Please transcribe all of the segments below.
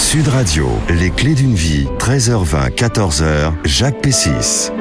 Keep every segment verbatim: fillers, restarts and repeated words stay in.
Sud Radio, les clés d'une vie, treize heures vingt, quatorze heures, Jacques Pessis.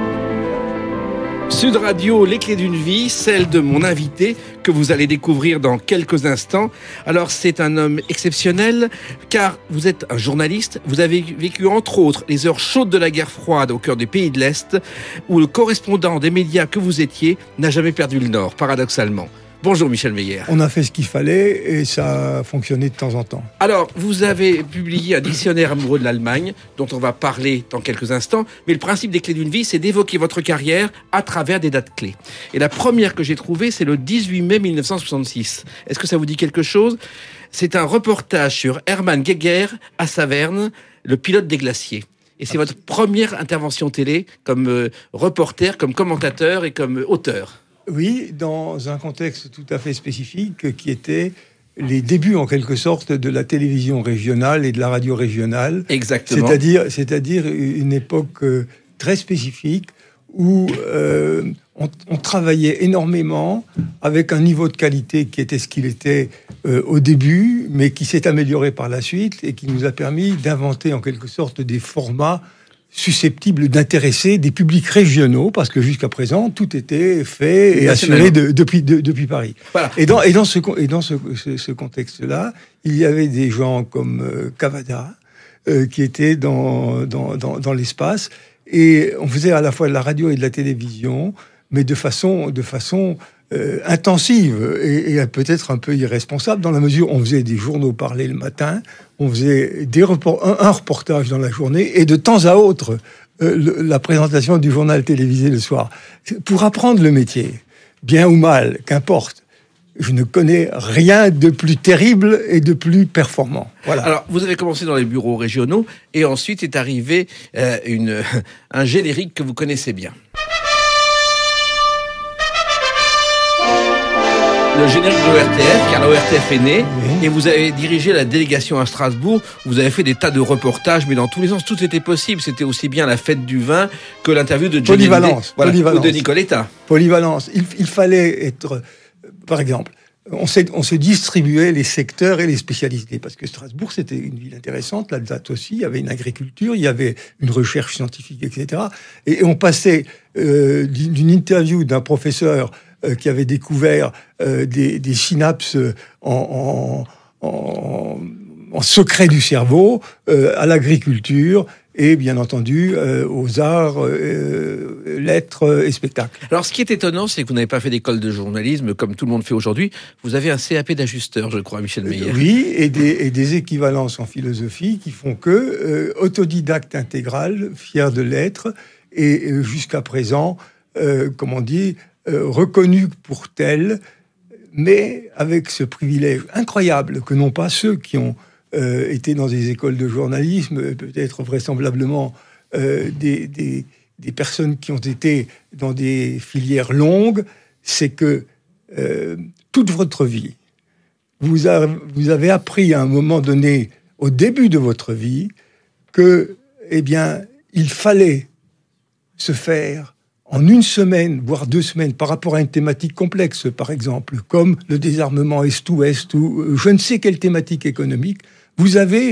Sud Radio, les clés d'une vie, celle de mon invité que vous allez découvrir dans quelques instants. Alors c'est un homme exceptionnel car vous êtes un journaliste, vous avez vécu entre autres les heures chaudes de la guerre froide au cœur des pays de l'Est où le correspondant des médias que vous étiez n'a jamais perdu le Nord, paradoxalement. Bonjour Michel Meyer. On a fait ce qu'il fallait et ça a fonctionné de temps en temps. Alors, vous avez publié un dictionnaire amoureux de l'Allemagne, dont on va parler dans quelques instants, mais le principe des clés d'une vie, c'est d'évoquer votre carrière à travers des dates clés. Et la première que j'ai trouvée, c'est le dix-huit mai mille neuf cent soixante-six. Est-ce que ça vous dit quelque chose ? C'est un reportage sur Hermann Geiger à Saverne, le pilote des glaciers. Et c'est votre première intervention télé comme euh, reporter, comme commentateur et comme auteur. Oui, dans un contexte tout à fait spécifique qui était les débuts en quelque sorte de la télévision régionale et de la radio régionale. Exactement. C'est-à-dire, c'est-à-dire une époque très spécifique où euh, on, on travaillait énormément avec un niveau de qualité qui était ce qu'il était euh, au début, mais qui s'est amélioré par la suite et qui nous a permis d'inventer en quelque sorte des formats susceptibles d'intéresser des publics régionaux, parce que jusqu'à présent, tout était fait et assuré de, depuis, de, depuis Paris. Voilà. Et dans, et dans, ce, et dans ce, ce, ce contexte-là, il y avait des gens comme euh, Cavada, euh, qui étaient dans, dans, dans, dans l'espace, et on faisait à la fois de la radio et de la télévision, mais de façon, de façon euh, intensive et, et peut-être un peu irresponsable, dans la mesure où on faisait des journaux parlés le matin, on faisait des report- un, un reportage dans la journée, et de temps à autre, euh, le, la présentation du journal télévisé le soir. Pour apprendre le métier, bien ou mal, qu'importe, je ne connais rien de plus terrible et de plus performant. Voilà. Alors, vous avez commencé dans les bureaux régionaux, et ensuite est arrivé euh, une, un générique que vous connaissez bien. Le générique de l'O R T F, car l'O R T F est né, oui. Et vous avez dirigé la délégation à Strasbourg. Vous avez fait des tas de reportages, mais dans tous les sens, tout était possible. C'était aussi bien la fête du vin que l'interview de Johnny Polyvalence, voilà, polyvalence. ou de Nicoletta. Polyvalence. Il, il fallait être, par exemple, on, on se distribuait les secteurs et les spécialités, parce que Strasbourg, c'était une ville intéressante, l'Alsace aussi, il y avait une agriculture, il y avait une recherche scientifique, et cetera. Et, et on passait euh, d'une interview d'un professeur Euh, qui avait découvert euh, des, des synapses en, en, en, en secret du cerveau, euh, à l'agriculture et bien entendu euh, aux arts, euh, lettres et spectacles. Alors ce qui est étonnant, c'est que vous n'avez pas fait d'école de journalisme comme tout le monde fait aujourd'hui. Vous avez un C A P d'ajusteur, je crois, Michel Meyer. Oui, et des, et des équivalences en philosophie qui font que euh, autodidacte intégral, fier de l'être, et euh, jusqu'à présent, euh, comme on dit, Euh, reconnu pour tel, mais avec ce privilège incroyable que n'ont pas ceux qui ont euh, été dans des écoles de journalisme, peut-être vraisemblablement euh, des, des, des personnes qui ont été dans des filières longues, c'est que euh, toute votre vie, vous, a, vous avez appris à un moment donné, au début de votre vie, que, eh bien, il fallait se faire en une semaine, voire deux semaines, par rapport à une thématique complexe, par exemple, comme le désarmement Est-Ouest, ou je ne sais quelle thématique économique, vous avez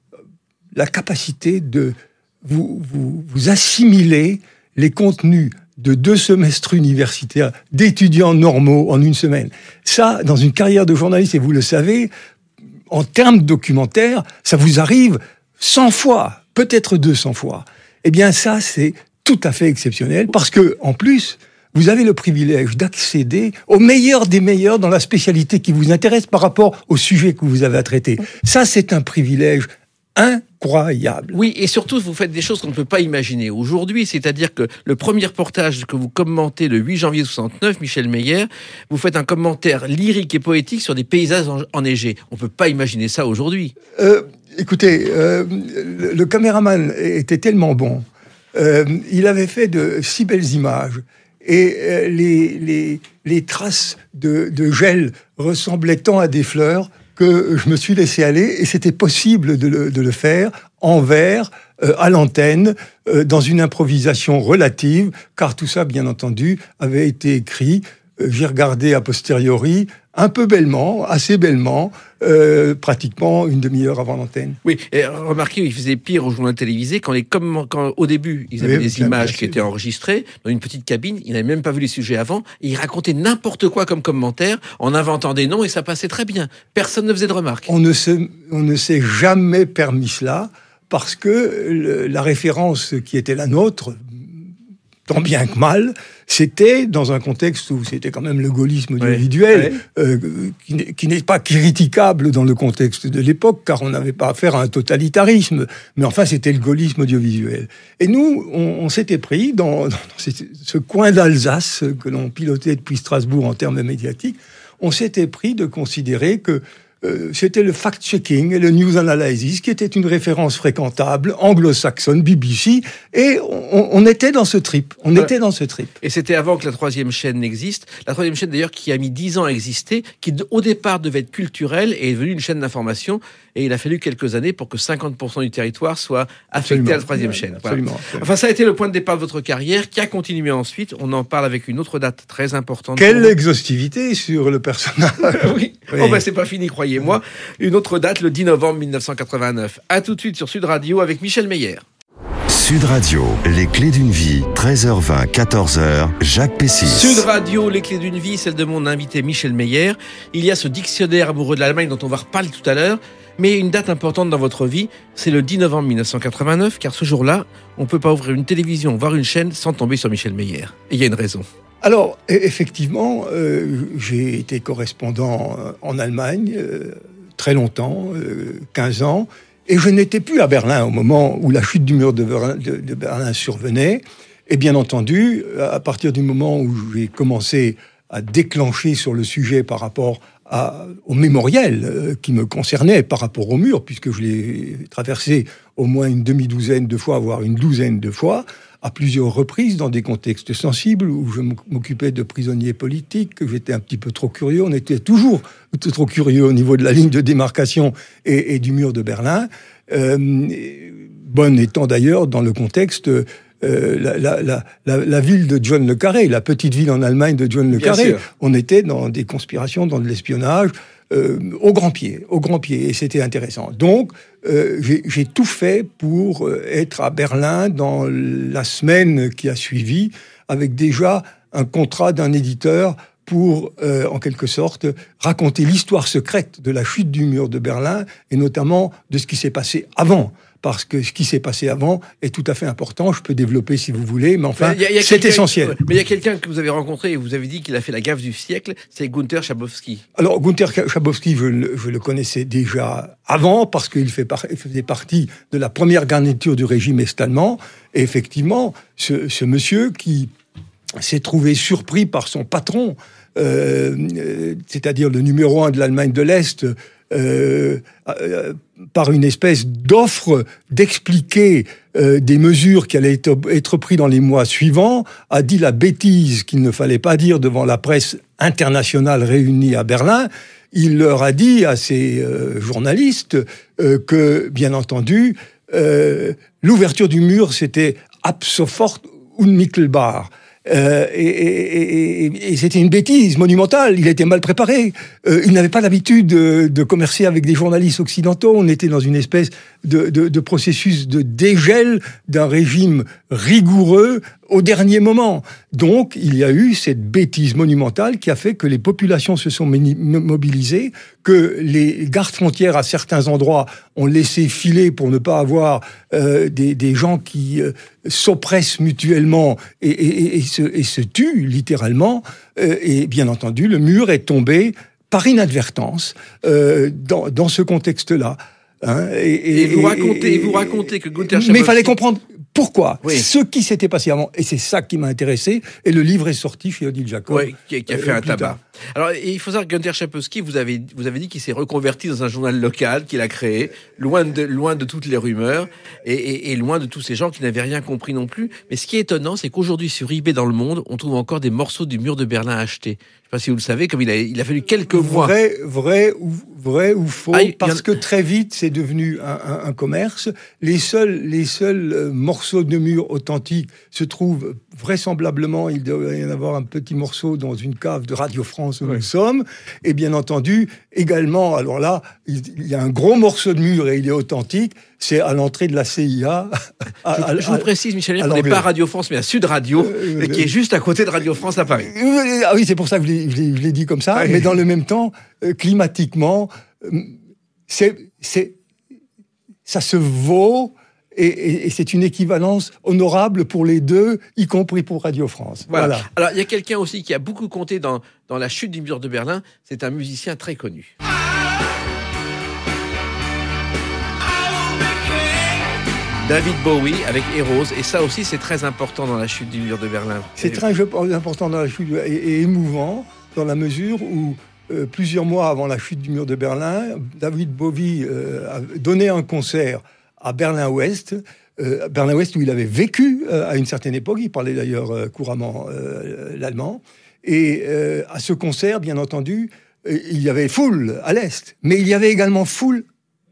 la capacité de vous, vous, vous assimiler les contenus de deux semestres universitaires d'étudiants normaux en une semaine. Ça, dans une carrière de journaliste, et vous le savez, en termes documentaires, ça vous arrive cent fois, peut-être deux cents fois. Eh bien, ça, c'est tout à fait exceptionnel, parce que, en plus, vous avez le privilège d'accéder au meilleur des meilleurs dans la spécialité qui vous intéresse par rapport au sujet que vous avez à traiter. Ça, c'est un privilège incroyable. Oui, et surtout, vous faites des choses qu'on ne peut pas imaginer aujourd'hui, c'est-à-dire que le premier reportage que vous commentez le huit janvier soixante-neuf, Michel Meyer, vous faites un commentaire lyrique et poétique sur des paysages enneigés. On ne peut pas imaginer ça aujourd'hui. Euh, écoutez, euh, le, le caméraman était tellement bon. Euh, il avait fait de si belles images et euh, les, les, les traces de, de gel ressemblaient tant à des fleurs que je me suis laissé aller, et c'était possible de le, de le faire en vert, euh, à l'antenne, euh, dans une improvisation relative, car tout ça, bien entendu, avait été écrit, euh, j'ai regardé a posteriori, un peu bellement, assez bellement, euh, pratiquement une demi-heure avant l'antenne. Oui, et remarquez, il faisait pire aux journaux télévisés quand, les, comme, quand au début, ils avaient oui, des images qui étaient enregistrées dans une petite cabine, ils n'avaient même pas vu les sujets avant, et ils racontaient n'importe quoi comme commentaire, en inventant des noms, et ça passait très bien. Personne ne faisait de remarques. On ne se, on ne s'est jamais permis cela, parce que le, la référence qui était la nôtre, tant bien que mal, c'était dans un contexte où c'était quand même le gaullisme audiovisuel, oui, oui. Euh, qui, qui n'est pas critiquable dans le contexte de l'époque, car on n'avait pas affaire à un totalitarisme, mais enfin c'était le gaullisme audiovisuel. Et nous, on, on s'était pris dans, dans ce, ce coin d'Alsace que l'on pilotait depuis Strasbourg en termes médiatiques, on s'était pris de considérer que Euh, c'était le fact-checking et le news analysis, qui était une référence fréquentable, anglo-saxonne, B B C, et on, on était dans ce trip. On ouais. était dans ce trip. Et c'était avant que la troisième chaîne n'existe. La troisième chaîne, d'ailleurs, qui a mis dix ans à exister, qui au départ devait être culturelle et est devenue une chaîne d'information. Et il a fallu quelques années pour que cinquante pour cent du territoire soit affecté absolument. à la troisième ouais, chaîne. Absolument, voilà. absolument. Enfin, ça a été le point de départ de votre carrière, qui a continué ensuite. On en parle avec une autre date très importante. Quelle exhaustivité sur le personnage. oui. oui. Oh ben c'est pas fini, croyez-moi. Une autre date, le dix novembre mille neuf cent quatre-vingt-neuf. À tout de suite sur Sud Radio avec Michel Meyer. Sud Radio, les clés d'une vie, treize heures vingt, quatorze heures, Jacques Pessis. Sud Radio, les clés d'une vie, celle de mon invité Michel Meyer. Il y a ce dictionnaire amoureux de l'Allemagne dont on va reparler tout à l'heure. Mais une date importante dans votre vie, c'est le dix novembre mille neuf cent quatre-vingt-neuf, car ce jour-là, on ne peut pas ouvrir une télévision, voir une chaîne sans tomber sur Michel Meyer. Et il y a une raison. Alors, effectivement, euh, j'ai été correspondant en Allemagne euh, très longtemps, euh, quinze ans, et je n'étais plus à Berlin au moment où la chute du mur de Berlin, de, de Berlin survenait. Et bien entendu, à partir du moment où j'ai commencé à déclencher sur le sujet par rapport à, au mémoriel euh, qui me concernait, par rapport au mur, puisque je l'ai traversé au moins une demi-douzaine de fois, voire une douzaine de fois, à plusieurs reprises, dans des contextes sensibles, où je m'occupais de prisonniers politiques, que j'étais un petit peu trop curieux. On était toujours trop curieux au niveau de la ligne de démarcation et, et du mur de Berlin. Euh, bonne étant d'ailleurs dans le contexte... Euh, la, la, la, la, la ville de John le Carré, la petite ville en Allemagne de John le Bien Carré. Sûr. On était dans des conspirations, dans de l'espionnage, euh, au grand pied, au grand pied, et c'était intéressant. Donc, euh, j'ai, j'ai tout fait pour être à Berlin dans la semaine qui a suivi, avec déjà un contrat d'un éditeur pour, euh, en quelque sorte, raconter l'histoire secrète de la chute du mur de Berlin, et notamment de ce qui s'est passé avant. Parce que ce qui s'est passé avant est tout à fait important. Je peux développer si vous voulez, mais enfin, y a, y a c'est essentiel. Mais il y a quelqu'un que vous avez rencontré et vous avez dit qu'il a fait la gaffe du siècle, c'est Günther Schabowski. Alors, Günther Schabowski, je, je le connaissais déjà avant, parce qu'il fait par, il faisait partie de la première garniture du régime est-allemand. Et effectivement, ce, ce monsieur qui s'est trouvé surpris par son patron, euh, c'est-à-dire le numéro un de l'Allemagne de l'Est, Euh, euh, par une espèce d'offre d'expliquer euh, des mesures qui allaient être, être prises dans les mois suivants, a dit la bêtise qu'il ne fallait pas dire devant la presse internationale réunie à Berlin. Il leur a dit à ces euh, journalistes euh, que, bien entendu, euh, l'ouverture du mur, c'était ab sofort unmittelbar. Euh, et, et, et, et c'était une bêtise monumentale. Il était mal préparé. Euh, il n'avait pas l'habitude de, de commercer avec des journalistes occidentaux. On était dans une espèce de, de, de processus de dégel d'un régime rigoureux au dernier moment. Donc, il y a eu cette bêtise monumentale qui a fait que les populations se sont mobilisées, que les gardes-frontières à certains endroits ont laissé filer pour ne pas avoir euh, des, des gens qui euh, s'oppressent mutuellement et, et, et, se, et se tuent littéralement. Euh, et bien entendu, le mur est tombé par inadvertance euh, dans, dans ce contexte-là. Hein, et, et, et vous racontez, et, vous racontez que Günther Schabowski... Mais il fallait comprendre pourquoi, oui. ce qui s'était passé avant. Et c'est ça qui m'a intéressé. Et le livre est sorti chez Odile Jacob. Oui, qui, qui a fait euh, un tabac. Tard. Alors, il faut savoir que Günther Schabowski, vous avez, vous avez dit qu'il s'est reconverti dans un journal local qu'il a créé, loin de, loin de toutes les rumeurs et, et, et loin de tous ces gens qui n'avaient rien compris non plus. Mais ce qui est étonnant, c'est qu'aujourd'hui, sur eBay dans le monde, on trouve encore des morceaux du mur de Berlin achetés. Je sais pas si vous le savez, comme il a, il a fallu quelques mois. Vrai, vrai ou vrai ou faux, Ah, il y parce en... que très vite c'est devenu un, un, un commerce. Les seuls, les seuls morceaux de mur authentiques se trouvent vraisemblablement. Il doit y en avoir un petit morceau dans une cave de Radio France où oui. nous sommes. Et bien entendu, également, alors là, il y a un gros morceau de mur et il est authentique. C'est à l'entrée de la C I A. À, à, je vous précise, Michel, qu'on n'est pas à Radio France, mais à Sud Radio, euh, qui est juste à côté de Radio France à Paris. Ah oui, c'est pour ça que je l'ai, je l'ai, je l'ai dit comme ça. Ah, mais dans le même temps, euh, climatiquement, euh, c'est, c'est, ça se vaut et, et, et c'est une équivalence honorable pour les deux, y compris pour Radio France. Voilà. voilà. Alors, il y a quelqu'un aussi qui a beaucoup compté dans, dans la chute du mur de Berlin. C'est un musicien très connu. David Bowie avec Heroes, et ça aussi c'est très important dans la chute du mur de Berlin. C'est très important dans la chute et, et émouvant dans la mesure où euh, plusieurs mois avant la chute du mur de Berlin, David Bowie euh, a donné un concert à Berlin-Ouest, euh, Berlin-Ouest où il avait vécu euh, à une certaine époque, il parlait d'ailleurs euh, couramment euh, l'allemand, et euh, à ce concert, bien entendu, euh, il y avait foule à l'Est, mais il y avait également foule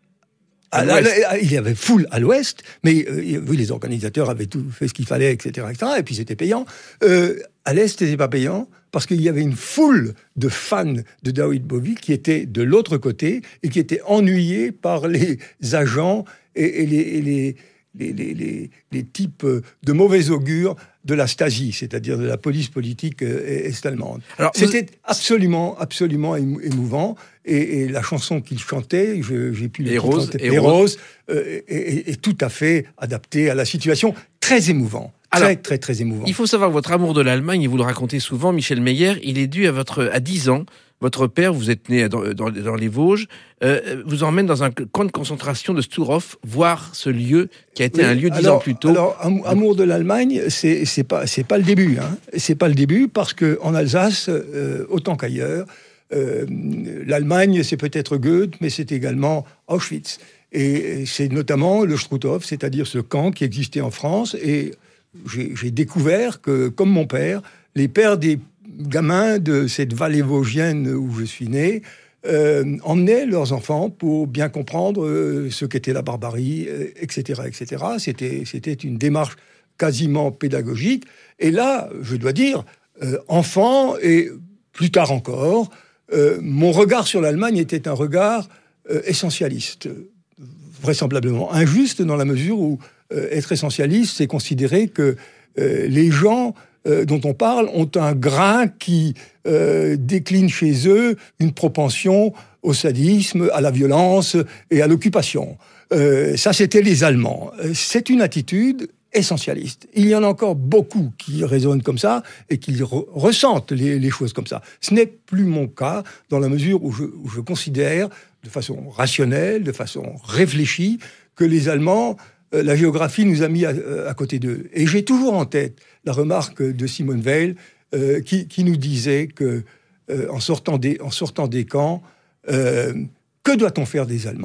À à, il y avait foule à l'ouest, mais euh, oui, les organisateurs avaient tout fait ce qu'il fallait, et cetera, et cetera. Et puis c'était payant. Euh, à l'est, c'était pas payant parce qu'il y avait une foule de fans de David Bowie qui étaient de l'autre côté et qui étaient ennuyés par les agents et, et, les, et les, les, les, les, les types de mauvais augure de la Stasi, c'est-à-dire de la police politique est-allemande. Alors, c'était vous... absolument, absolument émouvant. Et, et la chanson qu'il chantait, je, j'ai pu Heroes, Heroes, euh, est, est tout à fait adaptée à la situation. Très émouvant. Très, Alors, très, très émouvant. Il faut savoir que votre amour de l'Allemagne, et vous le racontez souvent, Michel Meyer, il est dû à votre, à dix ans. Votre père, vous êtes né dans, dans, dans les Vosges, euh, vous emmène dans un camp de concentration de Sturow, voir ce lieu qui a été oui, un lieu dix ans plus tôt. Alors, amour de l'Allemagne, c'est, c'est pas, c'est pas le début, hein. C'est pas le début parce que en Alsace, euh, autant qu'ailleurs, euh, l'Allemagne, c'est peut-être Goethe, mais c'est également Auschwitz. Et c'est notamment le Struthof, c'est-à-dire ce camp qui existait en France. Et j'ai, j'ai découvert que, comme mon père, les pères des gamins de cette vallée vosgienne où je suis né euh, emmenaient leurs enfants pour bien comprendre euh, ce qu'était la barbarie, euh, et cetera, et cetera. C'était, c'était une démarche quasiment pédagogique. Et là, je dois dire, euh, enfant et plus tard encore, euh, mon regard sur l'Allemagne était un regard euh, essentialiste, vraisemblablement injuste dans la mesure où euh, être essentialiste, c'est considérer que euh, les gens Euh, dont on parle ont un grain qui euh, décline chez eux une propension au sadisme, à la violence et à l'occupation. Euh, ça, c'était les Allemands. C'est une attitude essentialiste. Il y en a encore beaucoup qui raisonnent comme ça et qui re- ressentent les, les choses comme ça. Ce n'est plus mon cas dans la mesure où je, où je considère de façon rationnelle, de façon réfléchie, que les Allemands, euh, la géographie nous a mis à, à côté d'eux. Et j'ai toujours en tête la remarque de Simone Weil, euh, qui, qui nous disait que, euh, en, sortant des, en sortant des camps, euh, que doit-on faire des Allemands ?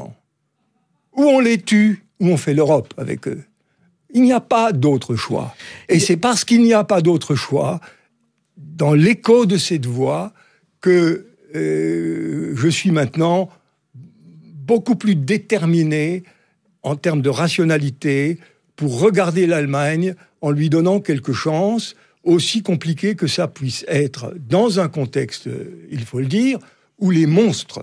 Ou on les tue, ou on fait l'Europe avec eux. Il n'y a pas d'autre choix. Et c'est parce qu'il n'y a pas d'autre choix, dans l'écho de cette voix, que euh, je suis maintenant beaucoup plus déterminé en termes de rationalité pour regarder l'Allemagne en lui donnant quelques chances, aussi compliquées que ça puisse être, dans un contexte, il faut le dire, où les monstres,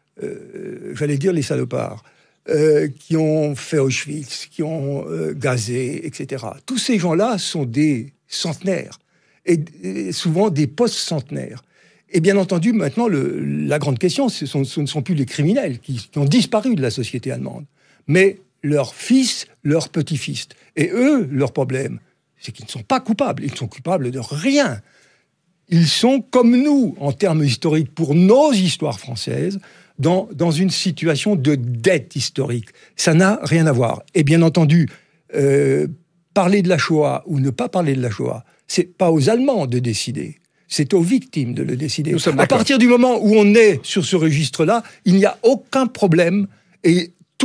euh, j'allais dire les salopards, euh, qui ont fait Auschwitz, qui ont euh, gazé, et cetera. Tous ces gens-là sont des centenaires, et, et souvent des post-centenaires. Et bien entendu, maintenant, le, la grande question, ce, sont, ce ne sont plus les criminels qui, qui ont disparu de la société allemande, mais leurs fils, leurs petits-fils. Et eux, leur problème, c'est qu'ils ne sont pas coupables. Ils ne sont coupables de rien. Ils sont comme nous, en termes historiques, pour nos histoires françaises, dans, dans une situation de dette historique. Ça n'a rien à voir. Et bien entendu, euh, parler de la Shoah ou ne pas parler de la Shoah, c'est pas aux Allemands de décider. C'est aux victimes de le décider. À partir du moment où on est sur ce registre-là, il n'y a aucun problème et tout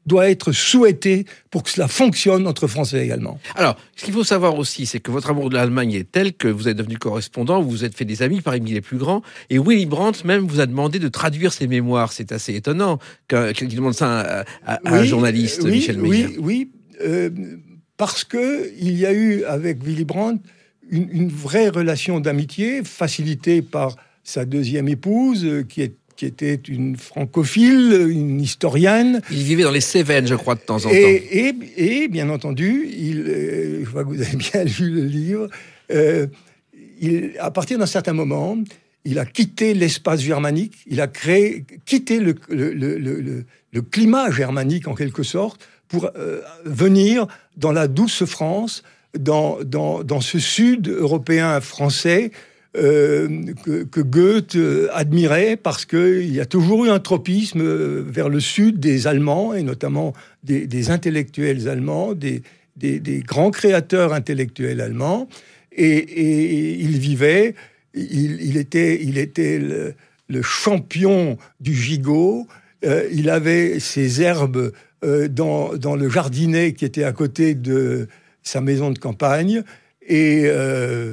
doit être souhaité pour que cela fonctionne entre Français et Allemands. Alors, ce qu'il faut savoir aussi, c'est que votre amour de l'Allemagne est tel que vous êtes devenu correspondant, vous vous êtes fait des amis parmi les plus grands, et Willy Brandt même vous a demandé de traduire ses mémoires. C'est assez étonnant qu'il demande ça à, à, à oui, un journaliste, oui, Michel Meyer. Oui, oui, euh, parce que il y a eu avec Willy Brandt une, une vraie relation d'amitié, facilitée par sa deuxième épouse, qui est qui était une francophile, une historienne. Il vivait dans les Cévennes, je crois, de temps en et, temps. Et, et bien entendu, il, euh, je vois que vous avez bien lu le livre, euh, il, à partir d'un certain moment, il a quitté l'espace germanique, il a créé, quitté le, le, le, le, le climat germanique, en quelque sorte, pour euh, venir dans la douce France, dans, dans, dans ce sud européen français, Euh, que, que Goethe admirait parce qu'il y a toujours eu un tropisme vers le sud des Allemands, et notamment des, des intellectuels allemands, des, des, des grands créateurs intellectuels allemands. Et, et il vivait, il, il était, il était le, le champion du gigot. Euh, il avait ses herbes euh, dans, dans le jardinet qui était à côté de sa maison de campagne. Et... Euh,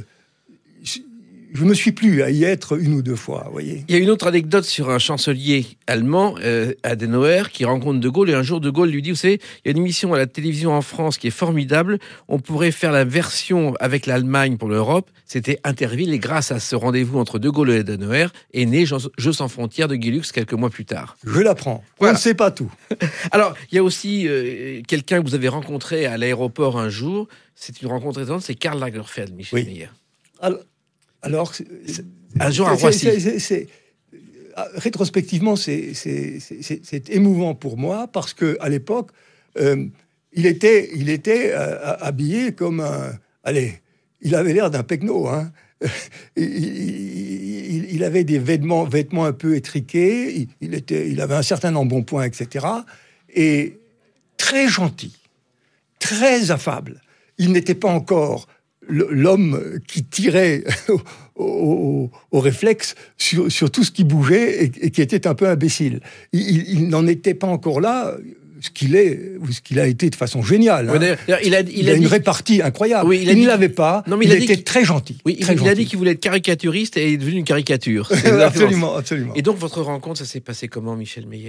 je me suis plu à y être une ou deux fois, vous voyez. Il y a une autre anecdote sur un chancelier allemand, euh, Adenauer, qui rencontre De Gaulle, et un jour De Gaulle lui dit, vous savez, il y a une émission à la télévision en France qui est formidable, on pourrait faire la version avec l'Allemagne pour l'Europe, c'était Interville, et grâce à ce rendez-vous entre De Gaulle et Adenauer, est né Jeux sans frontières de Guy Lux quelques mois plus tard. Je l'apprends, voilà. On ne sait pas tout. Alors, il y a aussi euh, quelqu'un que vous avez rencontré à l'aéroport un jour, c'est une rencontre étonnante, c'est Karl Lagerfeld, Michel oui. Meyer. Alors, Alors, c'est, c'est, un jour à Roissy. C'est, c'est, c'est, rétrospectivement, c'est, c'est, c'est, c'est émouvant pour moi parce que à l'époque, euh, il était, il était euh, habillé comme un. Allez, il avait l'air d'un pecno. Hein. il, il, il avait des vêtements, vêtements un peu étriqués. Il, il était, il avait un certain embonpoint, et cetera. Et très gentil, très affable. Il n'était pas encore l'homme qui tirait au, au, au réflexe sur, sur tout ce qui bougeait et, et qui était un peu imbécile. Il, il, il n'en était pas encore là, ce qu'il est, ou ce qu'il a été de façon géniale. Oui, hein. il, a, il, il a, a dit... une répartie incroyable. Oui, il il ne l'avait pas, non, mais il, il a était dit... très gentil. Oui, très il, gentil. il a dit qu'il voulait être caricaturiste et il est devenu une caricature. absolument, absolument. Et donc, votre rencontre, ça s'est passé comment, Michel Meyer ?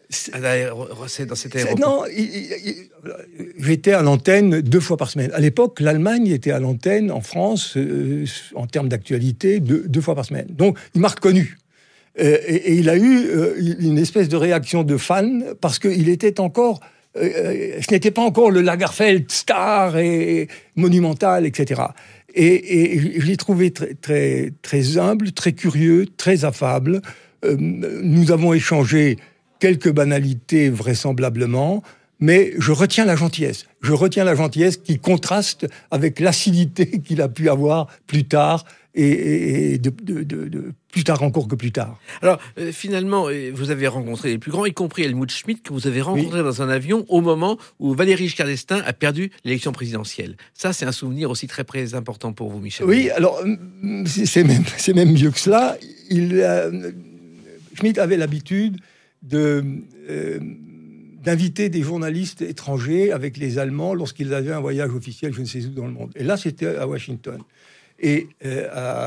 C'est dans cet aéroport. Non, il, il, il, j'étais à l'antenne deux fois par semaine. À l'époque, l'Allemagne était à l'antenne en France, euh, en termes d'actualité, deux, deux fois par semaine. Donc, il m'a reconnu. Euh, et, et il a eu euh, une espèce de réaction de fan, parce qu'il était encore... Euh, ce n'était pas encore le Lagerfeld star et monumental, et cetera. Et, et je l'ai trouvé très, très, très humble, très curieux, très affable. Euh, nous avons échangé quelques banalités vraisemblablement, mais je retiens la gentillesse. Je retiens la gentillesse qui contraste avec l'acidité qu'il a pu avoir plus tard, et, et de, de, de, de plus tard encore que plus tard. Alors, euh, finalement, vous avez rencontré les plus grands, y compris Helmut Schmidt, que vous avez rencontré oui. dans un avion au moment où Valéry Giscard d'Estaing a perdu l'élection présidentielle. Ça, c'est un souvenir aussi très, très important pour vous, Michel. Oui, alors, c'est même, c'est même mieux que cela. Il, euh, Schmidt avait l'habitude de, euh, d'inviter des journalistes étrangers avec les Allemands lorsqu'ils avaient un voyage officiel, je ne sais où dans le monde. Et là, c'était à Washington. Et euh,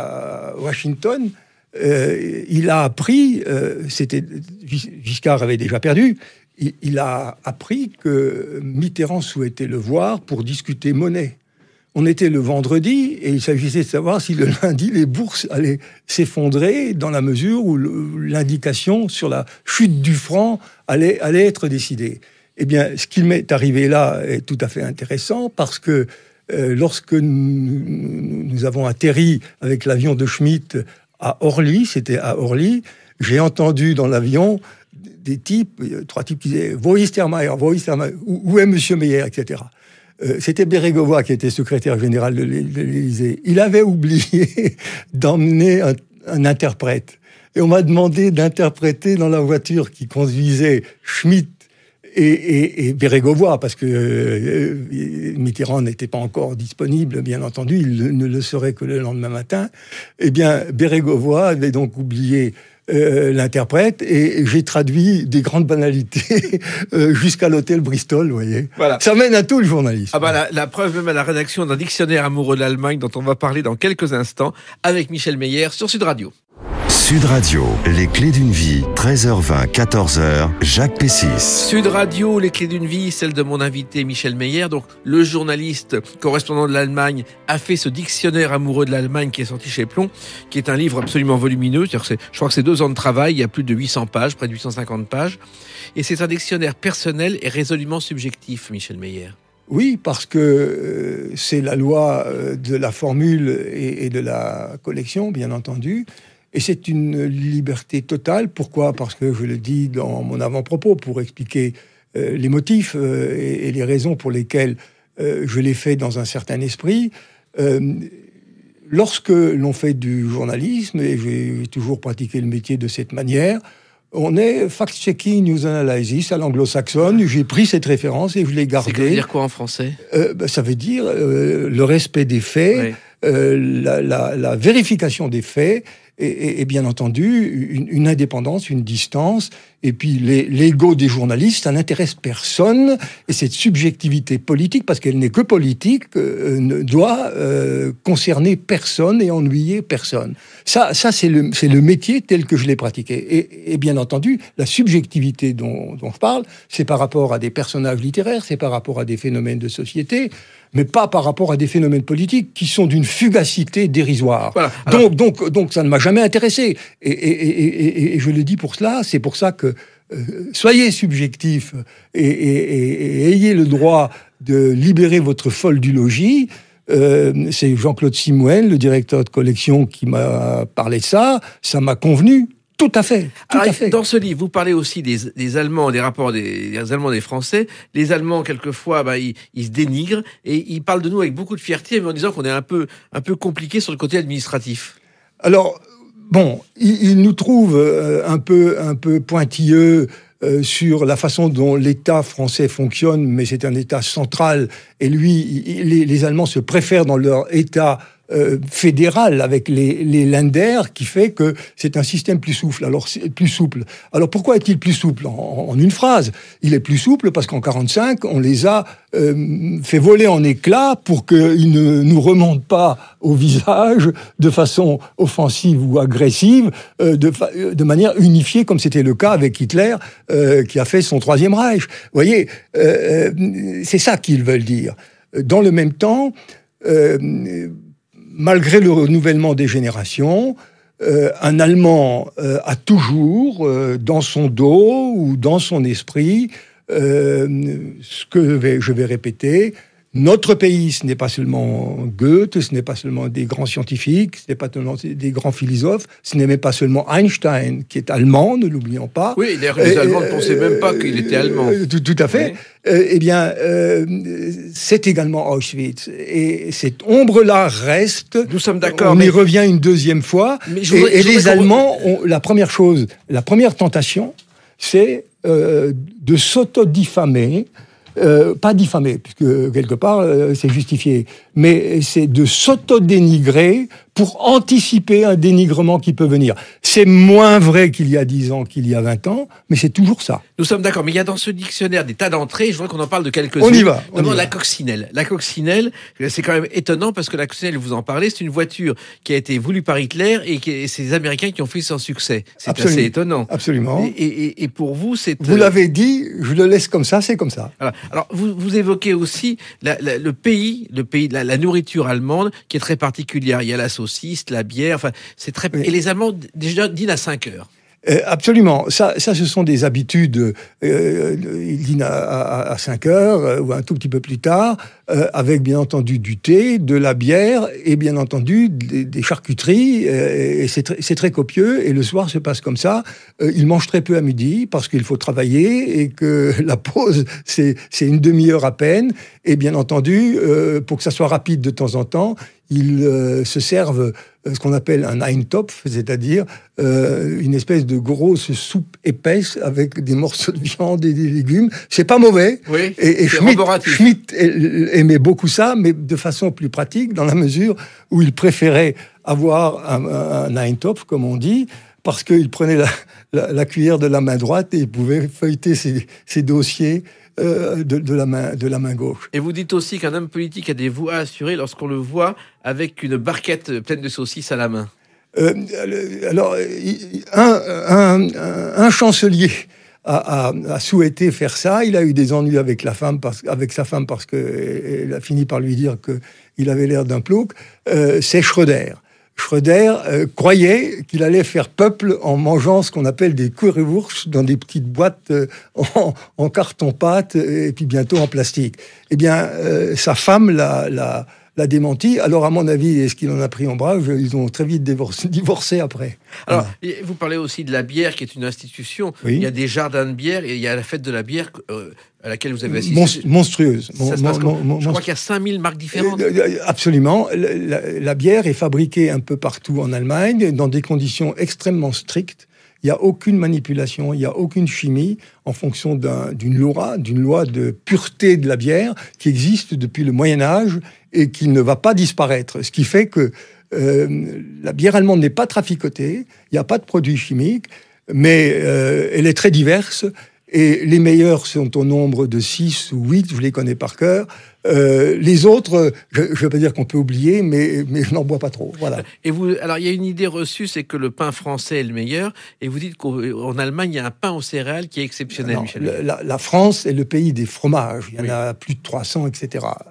à Washington, euh, il a appris, euh, c'était, Giscard avait déjà perdu, il, il a appris que Mitterrand souhaitait le voir pour discuter monnaie. On était le vendredi et il s'agissait de savoir si le lundi, les bourses allaient s'effondrer dans la mesure où le, l'indication sur la chute du franc allait, allait être décidée. Eh bien, ce qui m'est arrivé là est tout à fait intéressant parce que euh, lorsque nous, nous avons atterri avec l'avion de Schmitt à Orly, c'était à Orly, j'ai entendu dans l'avion des types, trois types qui disaient « Wo ist Herr Meyer, wo ist Herr Meyer, où est Monsieur Meyer ?» et cetera. Euh, c'était Bérégovoy qui était secrétaire général de l'Élysée. Il avait oublié d'emmener un, un interprète. Et on m'a demandé d'interpréter dans la voiture qui conduisait Schmitt et, et, et Bérégovoy, parce que euh, Mitterrand n'était pas encore disponible, bien entendu, il ne le serait que le lendemain matin. Eh bien, Bérégovoy avait donc oublié euh, l'interprète, et j'ai traduit des grandes banalités euh, jusqu'à l'hôtel Bristol, vous voyez. Voilà. Ça mène à tout le journalisme. Ah bah la, la preuve même à la rédaction d'un dictionnaire amoureux de l'Allemagne dont on va parler dans quelques instants avec Michel Meyer sur Sud Radio. Sud Radio, les clés d'une vie, treize heures vingt, quatorze heures, Jacques Pessis. Sud Radio, les clés d'une vie, celle de mon invité Michel Meyer. Donc, le journaliste correspondant de l'Allemagne a fait ce dictionnaire amoureux de l'Allemagne qui est sorti chez Plon, qui est un livre absolument volumineux. C'est-à-dire que c'est, je crois que c'est deux ans de travail, il y a plus de huit cents pages, près de huit cent cinquante pages. Et c'est un dictionnaire personnel et résolument subjectif, Michel Meyer. Oui, parce que euh, c'est la loi euh, de la formule et, et de la collection, bien entendu. Et c'est une liberté totale. Pourquoi ? Parce que je le dis dans mon avant-propos pour expliquer euh, les motifs euh, et, et les raisons pour lesquelles euh, je l'ai fait dans un certain esprit. Euh, lorsque l'on fait du journalisme, et j'ai toujours pratiqué le métier de cette manière, on est fact-checking, news analysis à l'anglo-saxonne. J'ai pris cette référence et je l'ai gardée. Ça veut dire quoi en français ? euh, bah, Ça veut dire euh, le respect des faits, oui. euh, la, la, la vérification des faits, et, et, et bien entendu une, une indépendance, une distance. Et puis les, l'ego des journalistes, ça n'intéresse personne. Et cette subjectivité politique, parce qu'elle n'est que politique, euh, ne doit euh, concerner personne et ennuyer personne. Ça, ça c'est le, c'est le métier tel que je l'ai pratiqué. Et, et bien entendu, la subjectivité dont, dont je parle, c'est par rapport à des personnages littéraires, c'est par rapport à des phénomènes de société, mais pas par rapport à des phénomènes politiques qui sont d'une fugacité dérisoire. Voilà. Alors... Donc, donc, donc, ça ne m'a jamais intéressé. Et, et, et, et, et je le dis pour cela, c'est pour ça que euh, soyez subjectif et, et, et, et ayez le droit de libérer votre folle du logis. Euh, c'est Jean-Claude Simouin, le directeur de collection, qui m'a parlé de ça. Ça m'a convenu. Tout à fait, tout Alors, à fait. Dans ce livre, vous parlez aussi des, des Allemands, des rapports des, des Allemands et des Français. Les Allemands, quelquefois, bah, ils, ils se dénigrent et ils parlent de nous avec beaucoup de fierté, mais en disant qu'on est un peu, un peu compliqué sur le côté administratif. Alors, bon, ils, ils nous trouvent euh, un peu, un peu pointilleux euh, sur la façon dont l'État français fonctionne, mais c'est un État central, et lui, il, les, les Allemands se préfèrent dans leur État Euh, fédéral avec les, les Länder, qui fait que c'est un système plus souple. Alors, c'est plus souple. Alors pourquoi est-il plus souple ? en, en une phrase, il est plus souple parce qu'en quarante-cinq, on les a euh, fait voler en éclats pour qu'ils ne nous remontent pas au visage de façon offensive ou agressive, euh, de, de manière unifiée, comme c'était le cas avec Hitler, euh, qui a fait son troisième Reich. Vous voyez, euh, c'est ça qu'ils veulent dire. Dans le même temps, euh, malgré le renouvellement des générations, euh, un Allemand euh, a toujours, euh, dans son dos ou dans son esprit, euh, ce que je vais, je vais répéter, notre pays, ce n'est pas seulement Goethe, ce n'est pas seulement des grands scientifiques, ce n'est pas seulement des grands philosophes, ce n'est même pas seulement Einstein, qui est allemand, ne l'oublions pas. Oui, d'ailleurs, les Allemands ne pensaient même pas qu'il était allemand. Tout, tout à fait. Oui. Euh, eh bien, euh, c'est également Auschwitz. Et cette ombre-là reste. Nous sommes d'accord. On mais... y revient une deuxième fois. Mais je voudrais, et, et je les Allemands, ont, la première chose, la première tentation, c'est euh, de s'auto-diffamer. Euh, pas diffamer, puisque quelque part euh, c'est justifié, mais c'est de s'auto-dénigrer pour anticiper un dénigrement qui peut venir. C'est moins vrai qu'il y a dix ans, qu'il y a vingt ans, mais c'est toujours ça. Nous sommes d'accord, mais il y a dans ce dictionnaire des tas d'entrées, je voudrais qu'on en parle de quelques-unes. On y va. On D'abord, y va. la coccinelle. La coccinelle, c'est quand même étonnant, parce que la coccinelle, vous en parlez, c'est une voiture qui a été voulue par Hitler, et, qui, et c'est les Américains qui ont fait son succès. C'est Absolument. assez étonnant. Absolument. Et, et, et pour vous, c'est... Vous l'avez dit, je le laisse comme ça, c'est comme ça. Alors, alors vous, vous évoquez aussi la, la, le pays, le pays de la, la nourriture allemande, qui est très particulière. Il y a la saucisse, la bière, enfin, c'est très... Oui. Et les Allemands, déjà, dînent à cinq heures. Euh, absolument. Ça, ça, ce sont des habitudes. Euh, ils dînent à, à, à cinq heures euh, ou un tout petit peu plus tard, euh, avec bien entendu du thé, de la bière et bien entendu des, des charcuteries. Euh, et c'est, tr- c'est très copieux. Et le soir se passe comme ça. Euh, ils mangent très peu à midi parce qu'il faut travailler et que la pause c'est, c'est une demi-heure à peine. Et bien entendu, euh, pour que ça soit rapide de temps en temps, ils euh, se servent ce qu'on appelle un Eintopf, c'est-à-dire euh, une espèce de grosse soupe épaisse avec des morceaux de viande et des légumes. C'est pas mauvais. Oui, et et Schmitt, Schmitt aimait beaucoup ça, mais de façon plus pratique, dans la mesure où il préférait avoir un, un Eintopf, comme on dit, parce qu'il prenait la, la, la cuillère de la main droite et il pouvait feuilleter ses, ses dossiers euh, de, de, la main, de la main gauche. Et vous dites aussi qu'un homme politique a des voix assurées lorsqu'on le voit avec une barquette pleine de saucisses à la main. Euh, alors, un, un, un chancelier a, a, a souhaité faire ça. Il a eu des ennuis avec la femme, parce, avec sa femme, parce qu'elle a fini par lui dire qu'il avait l'air d'un plouc. Euh, c'est Schröder. Schröder euh, croyait qu'il allait faire peuple en mangeant ce qu'on appelle des currywurst dans des petites boîtes euh, en, en carton-pâte et puis bientôt en plastique. Eh bien, euh, sa femme l'a... l'a l'a démenti. Alors, à mon avis, est-ce qu'il en a pris en bras? Ils ont très vite divorcé, divorcé après. Alors, voilà. Vous parlez aussi de la bière, qui est une institution. Oui. Il y a des jardins de bière et il y a la fête de la bière euh, à laquelle vous avez assisté. Mon, monstrueuse. Ça se passe mon, mon, Je crois qu'il y a cinq mille marques différentes. Euh, absolument. La, la, la bière est fabriquée un peu partout en Allemagne, dans des conditions extrêmement strictes. Il n'y a aucune manipulation, il n'y a aucune chimie en fonction d'un, d'une loi, d'une loi de pureté de la bière qui existe depuis le Moyen-Âge et qui ne va pas disparaître. Ce qui fait que euh, la bière allemande n'est pas traficotée, il n'y a pas de produits chimiques, mais euh, elle est très diverse. Et les meilleurs sont au nombre de six ou huit, je les connais par cœur. Euh, les autres, je ne veux pas dire qu'on peut oublier, mais, mais je n'en bois pas trop. Voilà. Et vous, alors, il y a une idée reçue, c'est que le pain français est le meilleur. Et vous dites qu'en Allemagne, il y a un pain aux céréales qui est exceptionnel, non, Michel. La, la France est le pays des fromages. Il y en oui. a plus de trois cents, et cetera.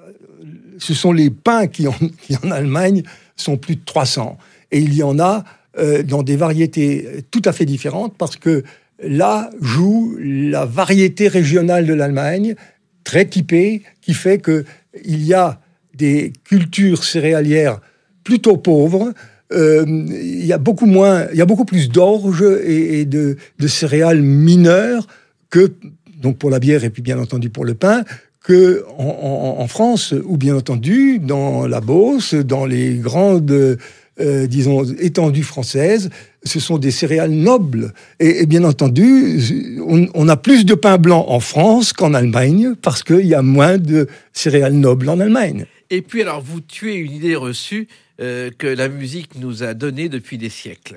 Ce sont les pains qui, en, qui, en Allemagne, sont plus de trois cents. Et il y en a euh, dans des variétés tout à fait différentes, parce que là joue la variété régionale de l'Allemagne, très typée, qui fait qu'il y a des cultures céréalières plutôt pauvres. Euh, il y a beaucoup moins, il y a beaucoup plus d'orge et, et de, de céréales mineures que, donc pour la bière et puis bien entendu pour le pain, que en, en, en France, ou bien entendu dans la Beauce, dans les grandes Euh, disons, étendues françaises, ce sont des céréales nobles. Et, et bien entendu, on, on a plus de pain blanc en France qu'en Allemagne, parce qu'il y a moins de céréales nobles en Allemagne. Et puis, alors, vous tuez une idée reçue euh, que la musique nous a donnée depuis des siècles.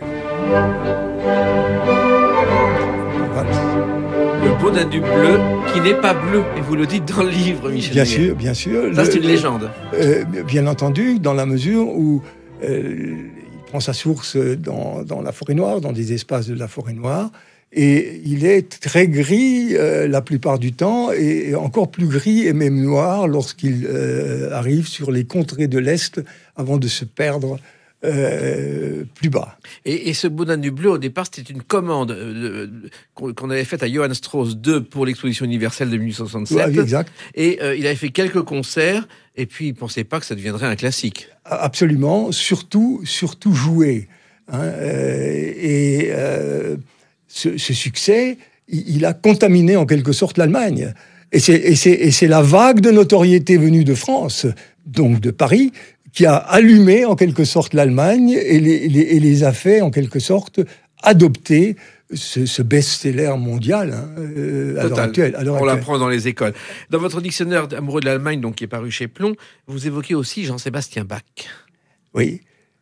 Voilà. Le Bonadu bleu, qui n'est pas bleu, et vous le dites dans le livre, Michel. Bien Néguet. sûr, bien sûr. Ça, le, c'est une légende. Euh, bien entendu, dans la mesure où Euh, il prend sa source dans, dans la forêt noire, dans des espaces de la forêt noire, et il est très gris euh, la plupart du temps, et encore plus gris et même noir lorsqu'il euh, arrive sur les contrées de l'Est avant de se perdre euh, plus bas. Et, et ce Bonadu bleu, au départ, c'était une commande euh, qu'on avait faite à Johann Strauss deux pour l'exposition universelle de dix-huit cent soixante-sept. Oui, exact. Et euh, il avait fait quelques concerts, et puis il ne pensait pas que ça deviendrait un classique. Absolument, surtout, surtout joué. Hein, euh, et euh, ce, ce succès, il, il a contaminé en quelque sorte l'Allemagne. Et c'est, et, c'est, et c'est la vague de notoriété venue de France, donc de Paris, qui a allumé en quelque sorte l'Allemagne et les, les, et les a fait en quelque sorte adopter ce, ce best-seller mondial hein, euh, à l'heure actuelle. À l'heure On actuelle. l'apprend dans les écoles. Dans votre dictionnaire amoureux de l'Allemagne, donc qui est paru chez Plon, vous évoquez aussi Jean-Sébastien Bach. Oui.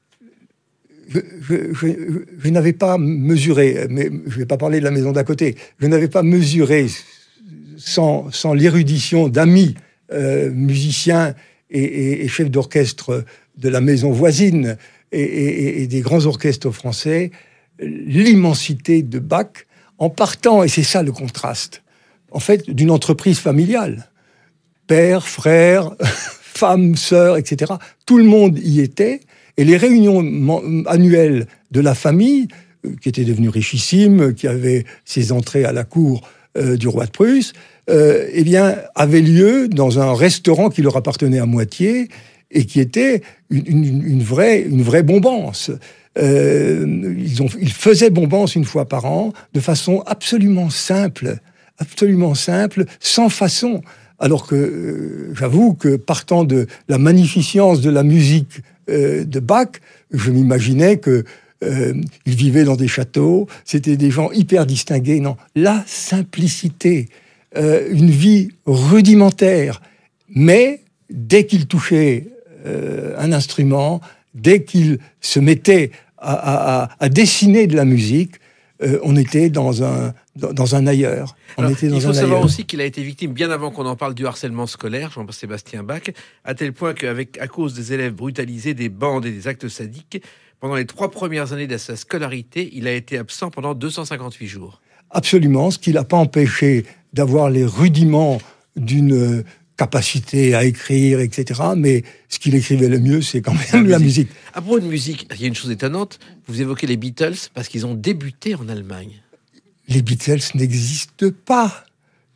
Je, je, je, je n'avais pas mesuré, mais je ne vais pas parler de la maison d'à côté, je n'avais pas mesuré, sans, sans l'érudition d'amis euh, musiciens et, et, et chefs d'orchestre de la maison voisine et, et, et des grands orchestres français, l'immensité de Bach, en partant, et c'est ça le contraste, en fait, d'une entreprise familiale. Père, frère, femme, sœur, et cetera. Tout le monde y était, et les réunions annuelles de la famille, qui était devenue richissime, qui avait ses entrées à la cour euh, du roi de Prusse, euh, eh bien, avaient lieu dans un restaurant qui leur appartenait à moitié, et qui était une, une, une, vraie, une vraie bombance. Euh, ils, ont, ils faisaient bombance une fois par an, de façon absolument simple, absolument simple, sans façon. Alors que, euh, j'avoue que partant de la magnificence de la musique euh, de Bach, je m'imaginais que euh, ils vivaient dans des châteaux, c'était des gens hyper distingués. Non, la simplicité, euh, une vie rudimentaire, mais dès qu'ils touchaient euh, un instrument, dès qu'ils se mettaient à, à, à dessiner de la musique, euh, on était dans un, dans, dans un ailleurs. On Alors, était dans il faut un savoir ailleurs. aussi qu'il a été victime, bien avant qu'on en parle, du harcèlement scolaire, Jean-Sébastien Bach, à tel point qu'avec, à cause des élèves brutalisés, des bandes et des actes sadiques, pendant les trois premières années de sa scolarité, il a été absent pendant deux cent cinquante-huit jours. Absolument, ce qui l'a pas empêché d'avoir les rudiments d'une capacité à écrire, et cetera. Mais ce qu'il écrivait le mieux, c'est quand même la, la musique. musique. À propos de musique, il y a une chose étonnante. Vous évoquez les Beatles parce qu'ils ont débuté en Allemagne. Les Beatles n'existent pas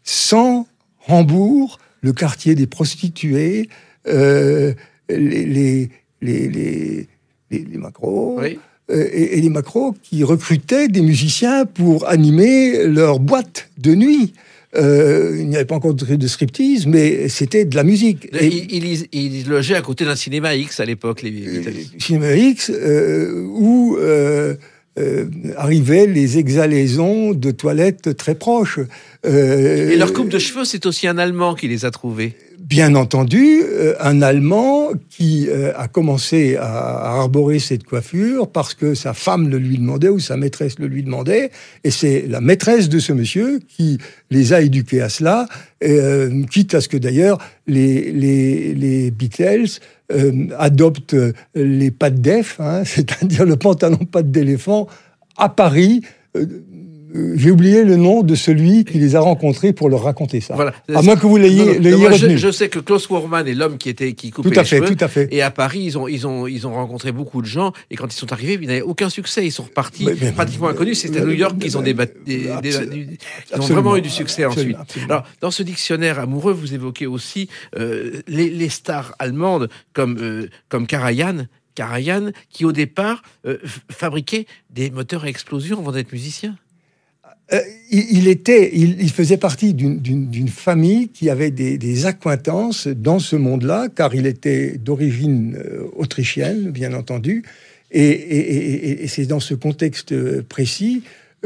sans Hambourg, le quartier des prostituées, euh, les, les, les, les, les, les macros. Oui. Et, et les macros qui recrutaient des musiciens pour animer leur boîte de nuit. Euh, il n'y avait pas encore de striptease, mais c'était de la musique. Et il, il, il logeait à côté d'un cinéma X à l'époque, les Beatles. Euh, cinéma X, euh, où euh, euh, arrivaient les exhalaisons de toilettes très proches. Euh, et leur coupe de cheveux, c'est aussi un Allemand qui les a trouvés. Bien entendu, euh, un Allemand qui euh, a commencé à, à arborer cette coiffure parce que sa femme le lui demandait ou sa maîtresse le lui demandait, et c'est la maîtresse de ce monsieur qui les a éduqués à cela, euh, quitte à ce que d'ailleurs les, les, les Beatles euh, adoptent les pattes d'Ef, hein, c'est-à-dire le pantalon pattes d'éléphant, à Paris. Euh, J'ai oublié le nom de celui qui les a rencontrés pour leur raconter ça. Voilà. À moins que vous l'ayez retenu. Je, je sais que Klaus Voormann est l'homme qui était qui coupait tout à les fait, cheveux. Tout à fait. Et à Paris, ils ont ils ont ils ont rencontré beaucoup de gens. Et quand ils sont arrivés, ils n'avaient aucun succès. Ils sont repartis mais, mais, pratiquement inconnus. C'est à New York qu'ils ont des, des, des, des ils ont vraiment eu du succès absolument, ensuite. Absolument. Alors dans ce dictionnaire amoureux, vous évoquez aussi euh, les, les stars allemandes comme euh, comme Karajan. Karajan, qui au départ euh, fabriquait des moteurs à explosion avant d'être musicien. Euh, il, il était, il, il faisait partie d'une, d'une, d'une famille qui avait des, des accointances dans ce monde-là, car il était d'origine euh, autrichienne, bien entendu, et, et, et, et c'est dans ce contexte précis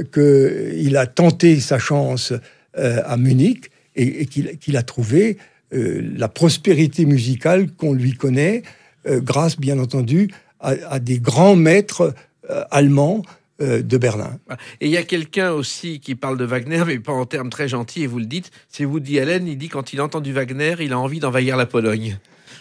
qu'il a tenté sa chance euh, à Munich et, et qu'il, qu'il a trouvé euh, la prospérité musicale qu'on lui connaît, euh, grâce, bien entendu, à, à des grands maîtres euh, allemands de Berlin. Et il y a quelqu'un aussi qui parle de Wagner, mais pas en termes très gentils, et vous le dites, c'est Woody Allen, il dit quand il entend du Wagner, il a envie d'envahir la Pologne.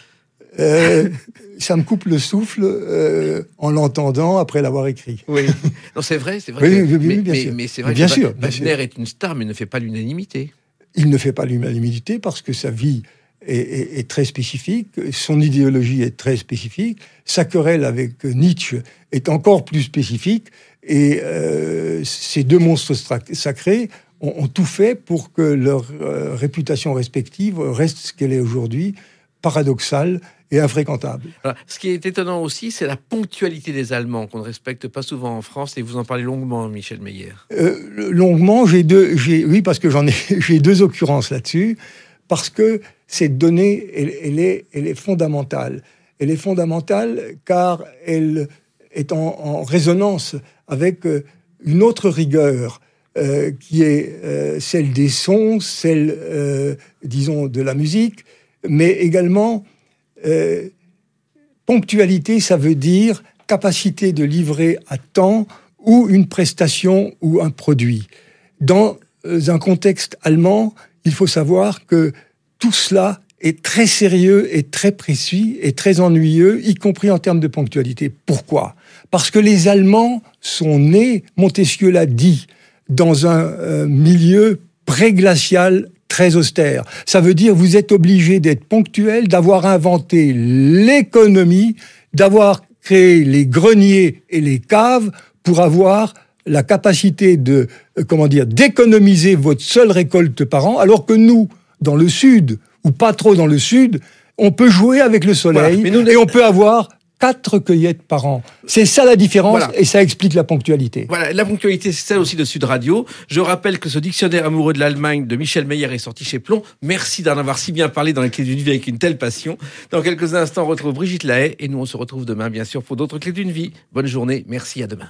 Euh, ça me coupe le souffle euh, en l'entendant après l'avoir écrit. Oui, non, c'est vrai, c'est vrai. Oui, que, oui, mais, bien mais, sûr. Mais c'est vrai bien que sûr, Wagner bien sûr. est une star, mais ne fait pas l'unanimité. Il ne fait pas l'unanimité parce que sa vie est, est, est très spécifique, son idéologie est très spécifique, sa querelle avec Nietzsche est encore plus spécifique. Et euh, ces deux monstres sacrés ont, ont tout fait pour que leur euh, réputation respective reste ce qu'elle est aujourd'hui, paradoxale et infréquentable. Alors, ce qui est étonnant aussi, c'est la ponctualité des Allemands qu'on ne respecte pas souvent en France, et vous en parlez longuement, Michel Meyer. Euh, longuement, j'ai deux, j'ai, oui, parce que j'en ai, j'ai deux occurrences là-dessus, parce que cette donnée, elle, elle, est, elle est fondamentale. Elle est fondamentale car elle est en, en résonance avec euh, une autre rigueur euh, qui est euh, celle des sons, celle, euh, disons, de la musique, mais également euh, ponctualité, ça veut dire capacité de livrer à temps ou une prestation ou un produit. Dans un contexte allemand, il faut savoir que tout cela est très sérieux et très précis et très ennuyeux, y compris en termes de ponctualité. Pourquoi ? Parce que les Allemands sont nés, Montesquieu l'a dit, dans un euh, milieu pré-glacial très austère. Ça veut dire vous êtes obligé d'être ponctuel, d'avoir inventé l'économie, d'avoir créé les greniers et les caves pour avoir la capacité de, euh, comment dire, d'économiser votre seule récolte par an, alors que nous, dans le Sud, ou pas trop dans le Sud, on peut jouer avec le soleil, voilà, nous, et on peut avoir quatre cueillettes par an. C'est ça la différence, voilà. Et ça explique la ponctualité. Voilà, la ponctualité, c'est celle aussi de Sud Radio. Je rappelle que ce dictionnaire amoureux de l'Allemagne de Michel Meyer est sorti chez Plomb. Merci d'en avoir si bien parlé dans les Clés d'une vie avec une telle passion. Dans quelques instants, on retrouve Brigitte Lahaie, et nous, on se retrouve demain, bien sûr, pour d'autres Clés d'une vie. Bonne journée, merci, à demain.